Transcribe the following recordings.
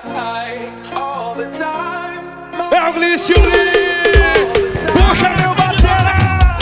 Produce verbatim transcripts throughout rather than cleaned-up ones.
É o Glício Lee. Puxa meu batera.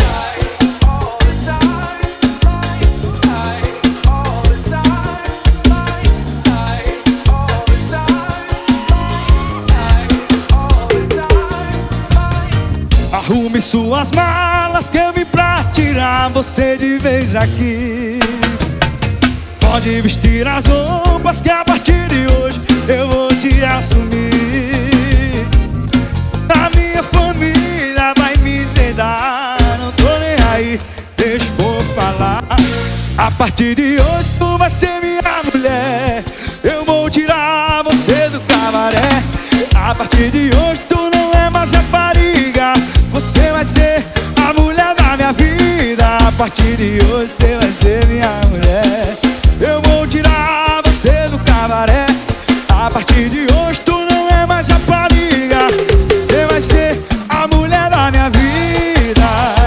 Arrume suas malas que eu vim pra tirar você de vez aqui. Pode vestir as roupas que a partir de hoje eu vou te assumir. A minha família vai me deserdar, não tô nem aí, deixa o povo falar. A partir de hoje tu vai ser minha mulher, eu vou tirar você do cabaré. A partir de hoje tu não é mais rapariga, você vai ser a mulher da minha vida. A partir de hoje você vai ser minha mulher, eu vou tirar você do cabaré. A partir de hoje tu não é mais rapariga, você vai ser a mulher da minha vida.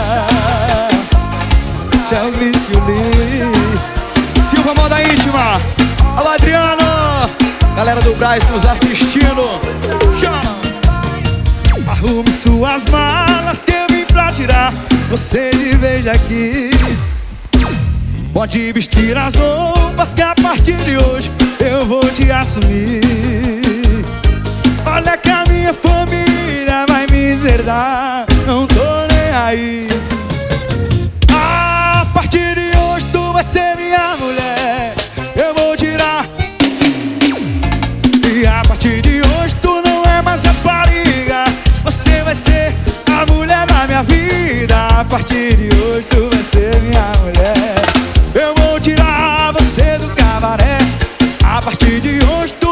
Esse é o Glício Lee. Silva Moda Íntima. Alô Adriano, galera do Braz nos assistindo. Chama. Arrume suas malas que eu vim pra tirar você de vez aqui. Pode vestir as roupas que a partir de hoje eu vou te assumir. Olha que a minha família vai me deserdar, não tô nem aí. A partir de hoje tu vai ser minha mulher, eu vou tirar. E a partir de hoje tu não é mais rapariga, você vai ser a mulher da minha vida. A partir de hoje tu vai ser minha mulher, eu vou tirar você do cabaré. A partir de hoje